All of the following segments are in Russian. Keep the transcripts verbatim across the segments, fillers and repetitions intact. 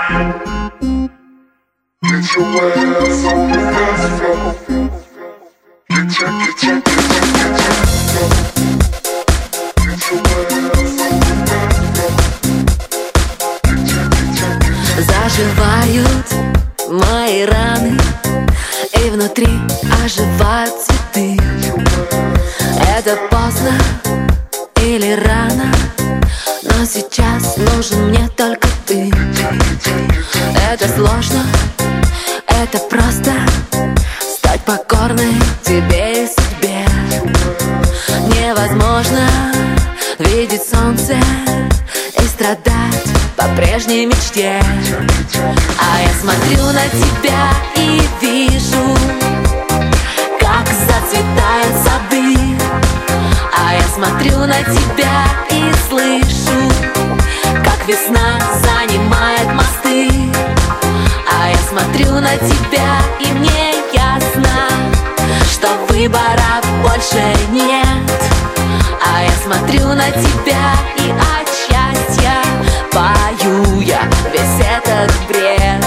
Get your ass on the dance floor. Get your, get your, get your, get your, get your ass on the dance floor. Get your, get your, get your. Заживают мои раны, и внутри оживают цветы. Это поздно или рано, но сейчас нужен мне только ты. Это сложно, это просто стать покорной тебе и судьбе. Невозможно видеть солнце и страдать по прежней мечте. А я смотрю на тебя и вижу, как зацветают сады. А я смотрю на тебя и слышу, как весна занимает мосты. А я смотрю на тебя и мне ясно, что выбора больше нет. А я смотрю на тебя и от счастья пою я весь этот бред.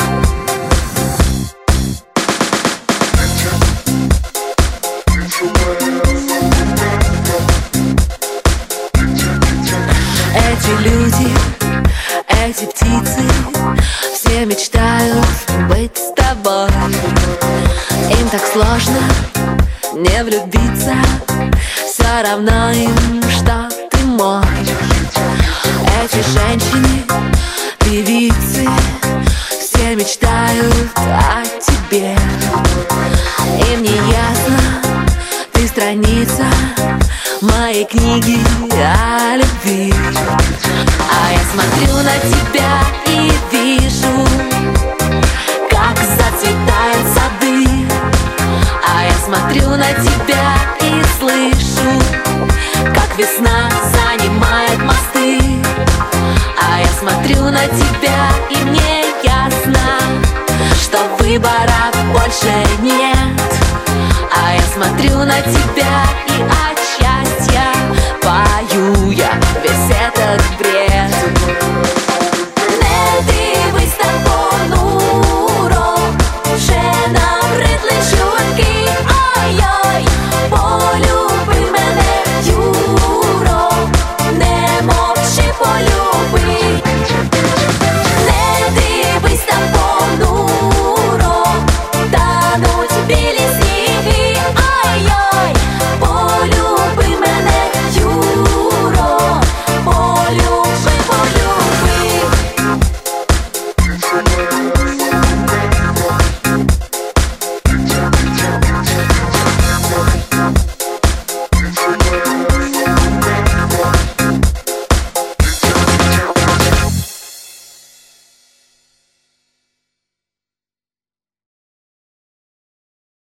Эти люди, эти птицы, все мечтают быть с тобой. Им так сложно не влюбиться, все равно им, что ты мой. Эти женщины, певицы, все мечтают о тебе. Им не ясно, ты страница моей книги о любви. А я смотрю на тебя и вижу, как зацветают сады. А я смотрю на тебя и слышу, как весна занимает мосты. А я смотрю на тебя и мне ясно, что выбора больше нет. А я смотрю на тебя